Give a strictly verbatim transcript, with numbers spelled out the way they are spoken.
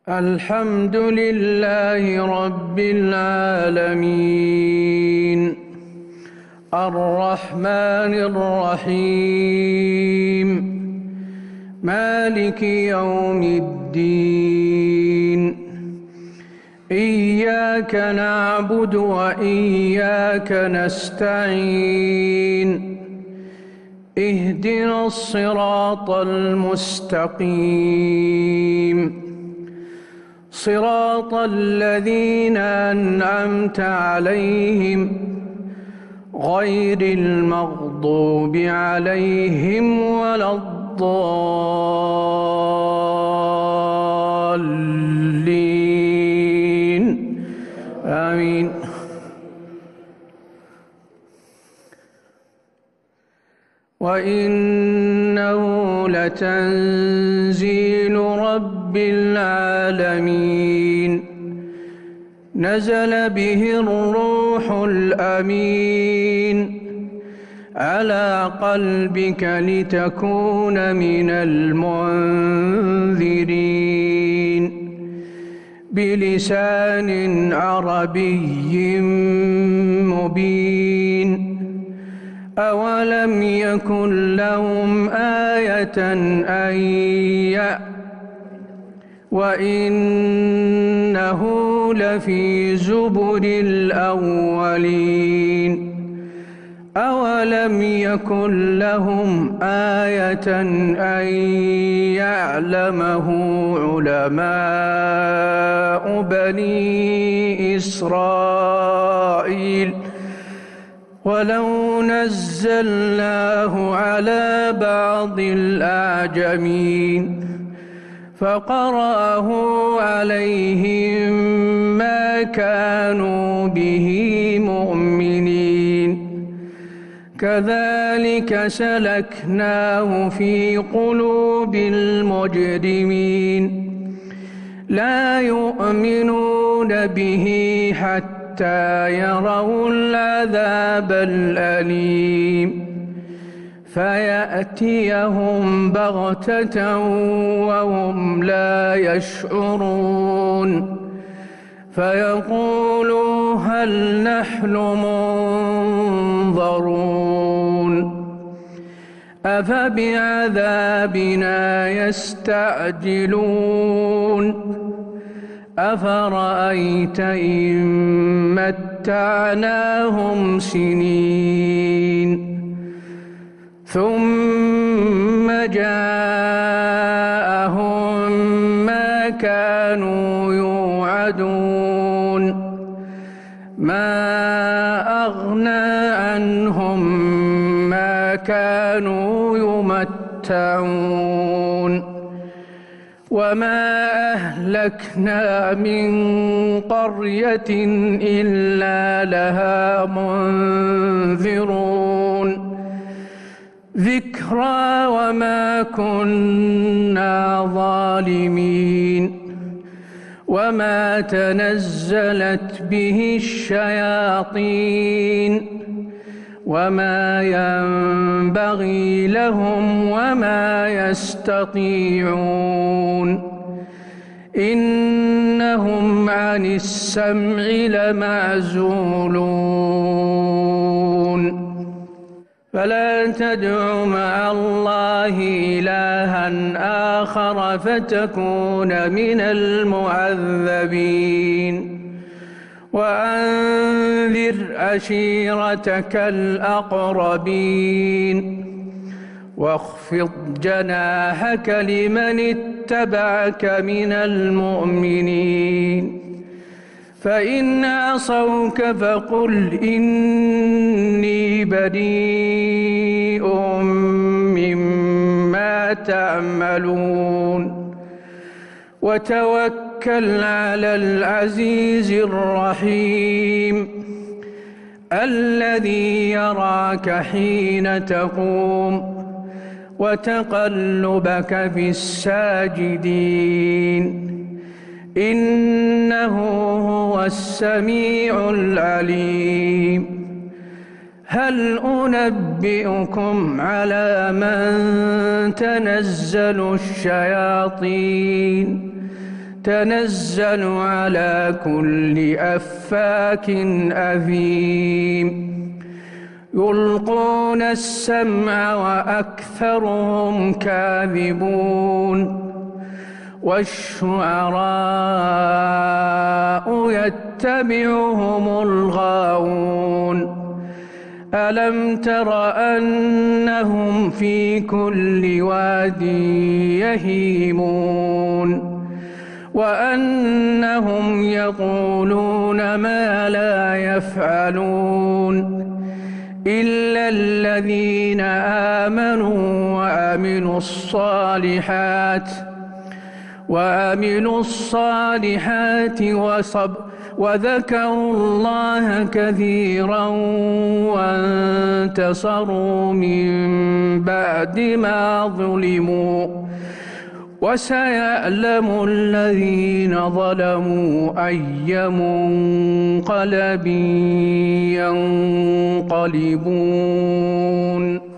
الحمد لله رب العالمين الرحمن الرحيم مالك يوم الدين إياك نعبد وإياك نستعين اهدنا الصراط المستقيم صراط الذين أنعمت عليهم غير المغضوب عليهم ولا الضالين آمين. وإنه لتنزيل رب العالمين نزل به الروح الأمين على قلبك لتكون من المنذرين بلسان عربي مبين أولم يكن لهم آية أن يأتوا وإنه لفي زبر الأولين أولم يكن لهم آية أن يعلمه علماء بني إسرائيل ولو نزلناه على بعض الأعجمين فقرأه عليهم ما كانوا به مؤمنين كذلك سلكناه في قلوب المجرمين لا يؤمنون به حتى يروا العذاب الأليم فيأتيهم بغتة وهم لا يشعرون فيقولوا هل نحن منظرون أفبعذابنا يستعجلون أفرأيت إن متعناهم سنين ثم جاءهم ما كانوا يوعدون ما أغنى عنهم ما كانوا يمتعون وما أهلكنا من قرية إلا لها منذرون ذكرى وما كنا ظالمين وما تنزلت به الشياطين وما ينبغي لهم وما يستطيعون إنهم عن السمع لمعزولون فلا تدع مع الله إلها آخر فتكون من المعذبين وأنذر عشيرتك الأقربين واخفض جناحك لمن اتبعك من المؤمنين فإن عصوك فقل إني بريء مما تعملون وتوكل على العزيز الرحيم الذي يراك حين تقوم وتقلبك في الساجدين إنه هو السميع العليم هل أنبئكم على من تنزل الشياطين تنزل على كل أفاك أثيم يلقون السمع وأكثرهم كاذبون والشعراء يتبعهم الغاوون ألم تر أنهم في كل واد يهيمون وأنهم يقولون ما لا يفعلون إلا الذين آمنوا وعملوا الصالحات وعملوا الصالحات وصب وذكروا الله كثيرا وانتصروا من بعد ما ظلموا وسيعلم الذين ظلموا أي منقلب ينقلبون.